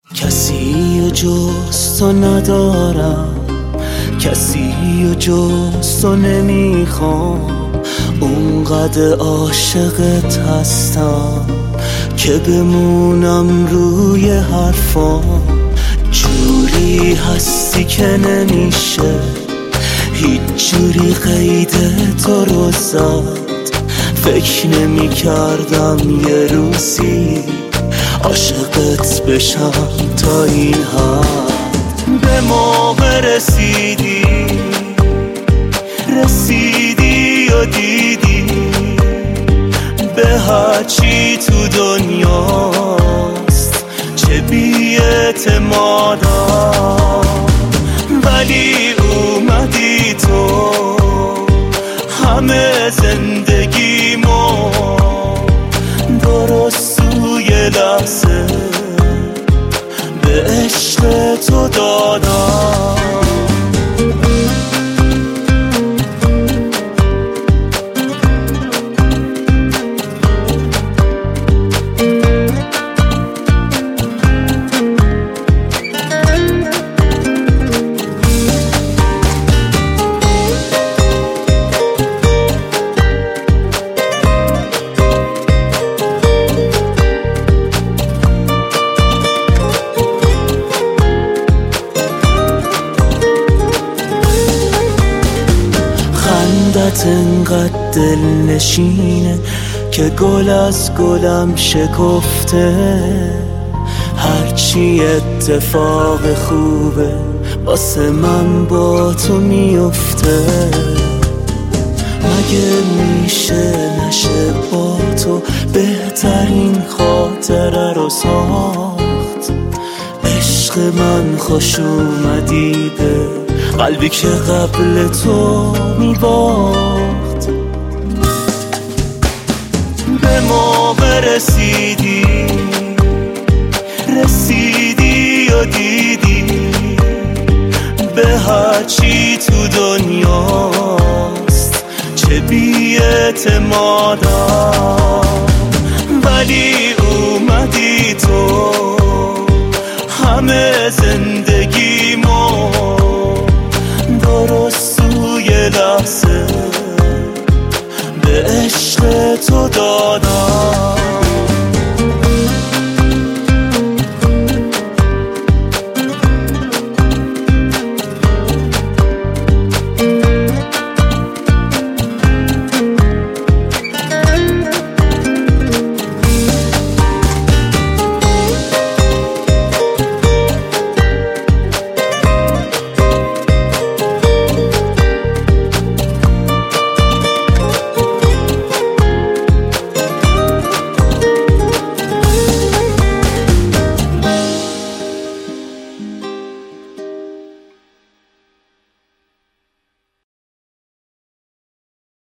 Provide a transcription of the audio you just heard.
کسی و جز تو ندارم، کسی و جز تو نمیخوام. اونقدر عاشقت هستم که بمونم روی حرفام. جوری هستی که نمیشه هیچ جوری قید تو رو زد. فکر نمی کردم یه روزی عاشقت بشم تا این حد. به موقع رسیدی و دیدی به هرچی تو دنیاست چه بی‌اعتمادم. ولی اومدی تو همه زندگیمو درست توی لحظه به عشق تو دادم. خندت انقدر دل نشینه که گل از گلم شکفته. هرچی اتفاق خوبه واسه من با تو میفته. مگه میشه نشه با تو بهترین خاطره رو ساخت؟ عشق من خوش اومدی به قلبی که قبل تو میباخت. به موقع رسیدی و دیدی به هرچی تو دنیاست چه بی‌اعتمادم. ولی